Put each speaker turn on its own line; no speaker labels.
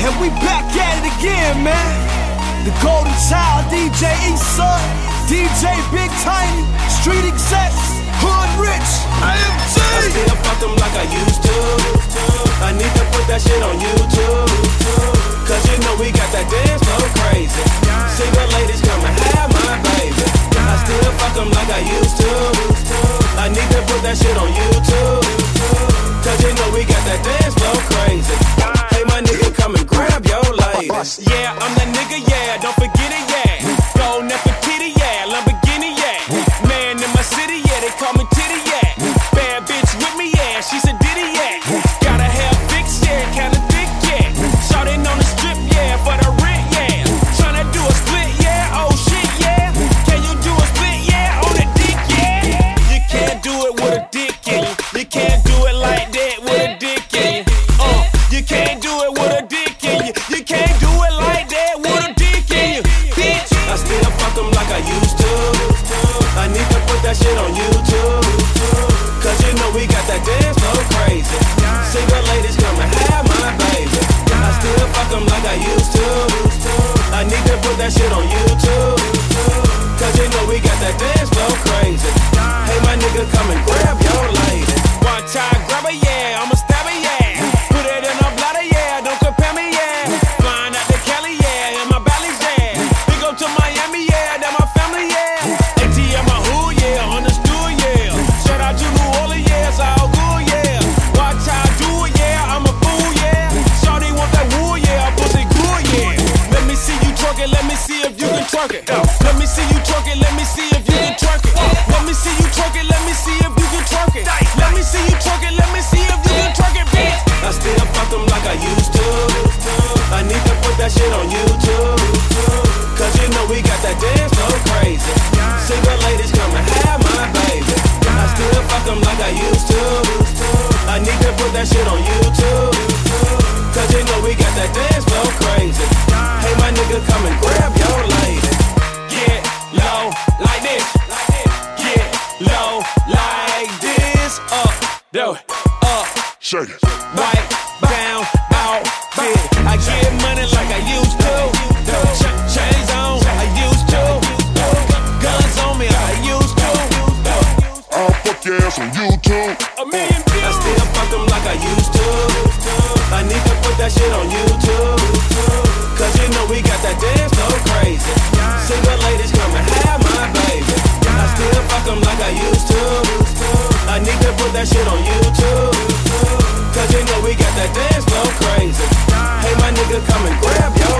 And we back at it again, man. The Golden Child, DJ Eastside, DJ Big Tiny, Street Execs, Hood Rich, AMG.
I still fuck them like I used to. I need to put that shit on YouTube. Cause you know we got that dance so crazy. Single ladies come and have my baby. I still fuck them like I used to. I need to put that shit on YouTube. Cause you know we got that dance so crazy. Hey my nigga, come and grab your lady. Yeah, I'm that nigga, yeah, don't forget it, yeah. Go Nefertiti, yeah, Lamborghini, yeah. Man in my city, yeah, they call me Titty, yeah. Bad bitch with me, yeah, she's a ditty, yeah. Gotta have fix, yeah, kinda thick, yeah. Shortin' on the strip, yeah, for the rent, yeah. Tryna do a split, yeah, oh shit, yeah. Can you do a split, yeah, on the dick, yeah? You can't do it with a dick in you. You can't do it like that with a dick in you. You can't do it with a dick in you. You can't do it like that with a dick in you, bitch. I still fuck them like I used to. I need to put that shit on YouTube. Cause you know we got that dance so crazy. Single ladies come and have my baby. I still fuck them like I used to. I need to put that shit on YouTube. Cause you know we got that dance so crazy. Hey my nigga, come and grab your lady. One time grab her, yeah, I'ma stab her, yeah. Put it in her bladder, yeah, don't compare me, yeah. Flying out to Cali, yeah, in my belly's, yeah. We go to Miami, yeah, that my family, yeah. ATM my hood, yeah, on the stool, yeah. Shout out to New Orleans, yeah, it's all good, yeah. Watch how I do it, yeah, I'm a fool, yeah. Shawty want that wood, yeah, pussy good, yeah. Let me see you twerk it, let me see if you can twerk it. Let me see you twerk it, let me see if you can twerk it. Let me see you twerk it, let me see if you can twerk it. Let me see you twerk it, let me see if you can twerk it, bitch. I still fuck them like I used to. I need to put that shit on YouTube. Cause you know we got that dance so crazy. Single ladies come and have my baby. I still fuck them like I used to. I need to put that shit on YouTube. Cause you know we got that dance so crazy. Hey my nigga, come and grab your lady. Get low like this. Get low like this. Up, do it, up.
Shake it.
Right down, outfit. I get money like I used to. Chains on, I used to. Guns on me, I used to.
I'll fuck your ass on YouTube.
A million views. I still fuck them like I used to. I need to put that shit on YouTube. Cause you know we got that dance so crazy. Single ladies come and have my baby. I still fuck them like I used to. I need to put that shit on YouTube. Cause you know we got that dance so crazy. Hey my nigga, come and grab your